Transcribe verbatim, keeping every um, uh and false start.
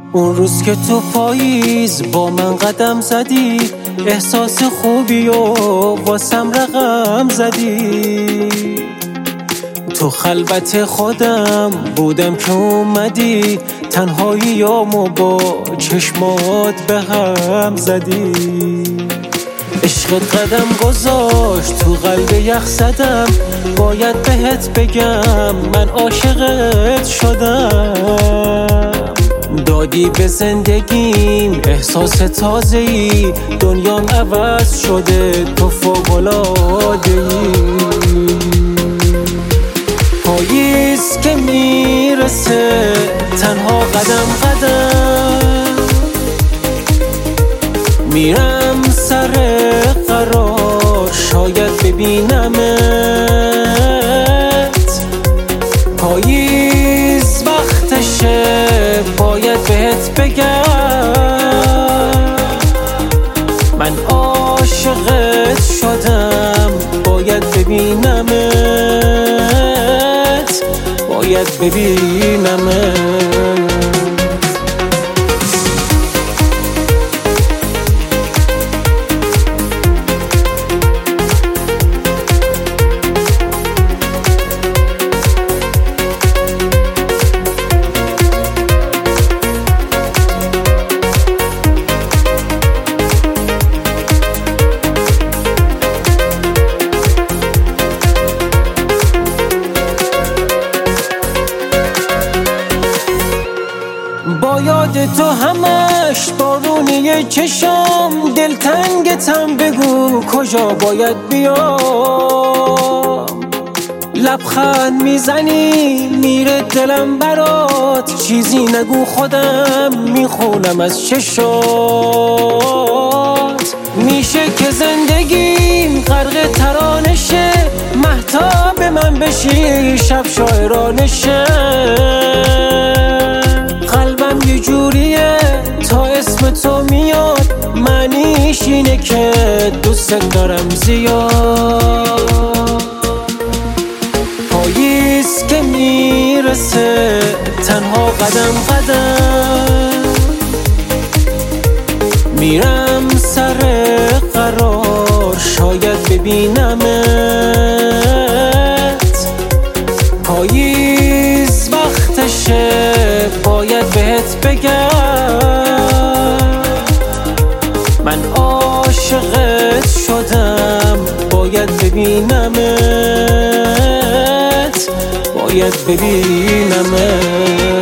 اون روز که تو پاییز با من قدم زدی، احساس خوبی و واسم رقم زدی. تو خلوت خودم بودم که اومدی، تنهاییامو با چشمات به هم زدی. عشقت قدم گذاشت تو قلب یخ زدم، باید بهت بگم من عاشقت شدم. دادی به زندگیم احساس تازه‌ای، دنیام عوض شده تو فوق‌العاده‌ای. پاییز که میرسه تنها قدم قدم میرم سر قرار، شاید ببینمت. پاییز وقتشه باید بهت بگم من عاشقت شدم، باید ببینمت، باید ببینمت. با یاد تو همش بارونی چشم، دلتنگتم بگو کجا باید بیام. لبخند میزنی میره دلم برات، چیزی نگو خودم میخونم از چشات. میشه که زندگیم غرق ترانشه، مهتاب من بشی شب شاعرانشه. قلبم یه جوریه تا اسم تو میاد، معنیش اینه که دوست دارم زیاد. پاییز که میرسه تنها قدم قدم میرم سر قرار، شاید ببینمت. پاییز وقتشه باید بهت بگم من عاشقت شدم، باید ببینمت، باید ببینمت.